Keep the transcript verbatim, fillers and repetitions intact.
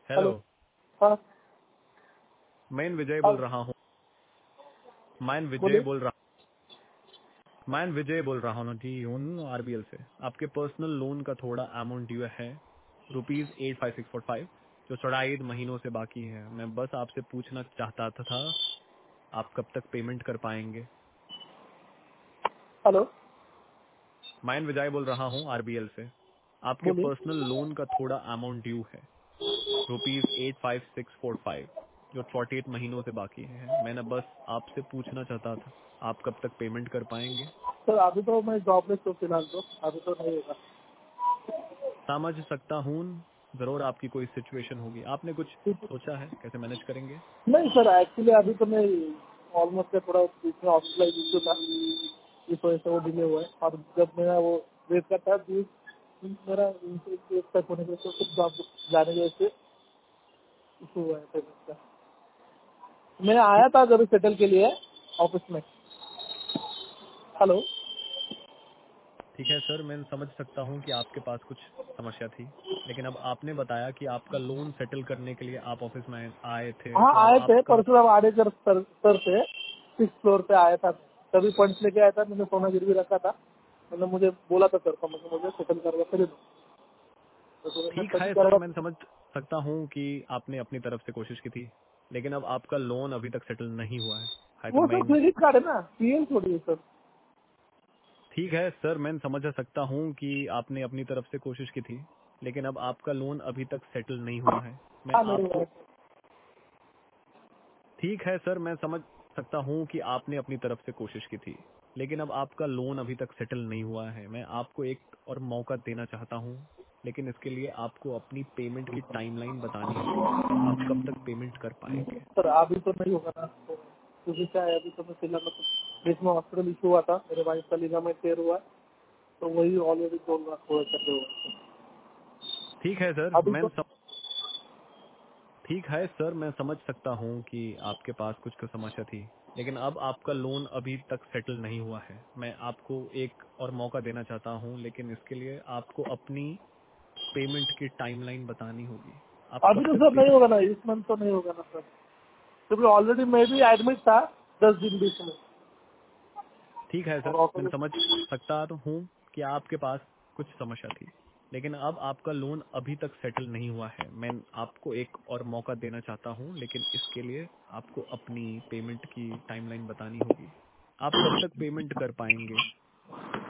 Hello. Hello. हाँ मैं विजय हाँ बोल रहा हूँ। मैं विजय बोलिए। बोल रहा मैं विजय बोल रहा हूँ जी हूँ आरबीएल से। आपके पर्सनल लोन का थोड़ा अमाउंट ड्यू है, rupees eight five six four five, जो चौराई महीनों से बाकी है। मैं बस आपसे पूछना चाहता था, आप कब तक पेमेंट कर पाएंगे? हेलो मैं विजय बोल रहा हूँ आरबीएल से। आपके बोलिए। पर्सनल लोन का थोड़ा अमाउंट ड्यू है, rupees eight five six four five, जो फोर्टी एट महीनों से बाकी है। मैंने बस आपसे पूछना चाहता था, आप कब तक पेमेंट कर पाएंगे? सर अभी तो मैं जॉब में हूँ फिलहाल, तो अभी तो नहीं होगा। समझ सकता हूँ, जरूर आपकी कोई सिचुएशन होगी। आपने कुछ ठीक- सोचा है कैसे मैनेज करेंगे? नहीं सर, एक्चुअली अभी तो मैं ऑलमोस्ट थोड़ा बीच में हॉस्पिटलाइज इशू था, इस वजह से वो डिले हुआ है। और जब मेरा वो वेट का था बीस मेरा एक तक होने के बाद जॉब जाने की वजह से इशू हुआ है पेमेंट का। मैं ठीक आया था जब सेटल के लिए ऑफिस में। हेलो। ठीक है सर, मैं समझ सकता हूँ कि आपके पास कुछ समस्या थी, लेकिन अब आपने बताया कि आपका लोन सेटल करने के लिए आप ऑफिस में आए थे, हाँ तो अब आए थे आपका परसों, अब आड़े सर सर सर से सिक्स फ्लोर पे आया था। तभी फंड्स लेके आया था, मैंने सोना गिरवी रखा था। मैंने मुझे बोला था सर को, मतलब मुझे सेटल करवा कर दो, तो मैं ठीक तभी है सर, करवा। मैं समझ सकता हूँ कि आपने अपनी तरफ से कोशिश की थी, लेकिन अब आपका लोन अभी तक सेटल नहीं हुआ है है तो वो सर मैं क्रेडिट कार्ड है ना, पीएम थोड़ी है सर। ठीक है सर, मैं समझ सकता हूँ कि आपने अपनी तरफ से कोशिश की थी, लेकिन अब आपका लोन अभी तक सेटल नहीं हुआ है। मैं हाँ मेरे आपको पास। ठीक है सर, मैं समझ सकता हूँ कि आपने अपनी तरफ से कोशिश की थी, लेकिन अब आपका लोन अभी तक सेटल नहीं हुआ है। मैं आपको एक और मौका देना चाहता हूँ, लेकिन इसके लिए आपको अपनी पेमेंट की टाइमलाइन बतानी होगी। आप कब तक पेमेंट कर पाएंगे? सर अभी तो नहीं होगा ना, तो क्योंकि क्या है, अभी तो मैं फिलहाल मतलब बीच में हॉस्पिटल इशू हुआ था, मेरे वाइफ का लिगामेंट टेयर हुआ, तो वही ऑलरेडी दो लाख हुआ करते हुआ। ठीक है सर, अभी मैं तो सम... ठीक है सर, मैं समझ सकता हूँ कि आपके पास कुछ कुछ समस्या थी, लेकिन अब आपका लोन अभी तक सेटल नहीं हुआ है। मैं आपको एक और मौका देना चाहता हूँ, लेकिन इसके लिए आपको अपनी पेमेंट की टाइमलाइन बतानी होगी। आप अभी कब तो तक सर पे नहीं होगा ना, इस मंथ तो नहीं होगा ना सर, क्योंकि ऑलरेडी मैं भी एडमिट था दस दिन बीच में। ठीक है और सर, मैं ऑफिस समझ सकता तो हूँ कि आपके पास कुछ समस्या थी, लेकिन अब आपका लोन अभी तक सेटल नहीं हुआ है। मैं आपको एक और मौका देना चाहता हूँ, लेकिन इसके लिए आपको अपनी पेमेंट की टाइमलाइन बतानी होगी। आप कब तक पेमेंट कर पाएंगे?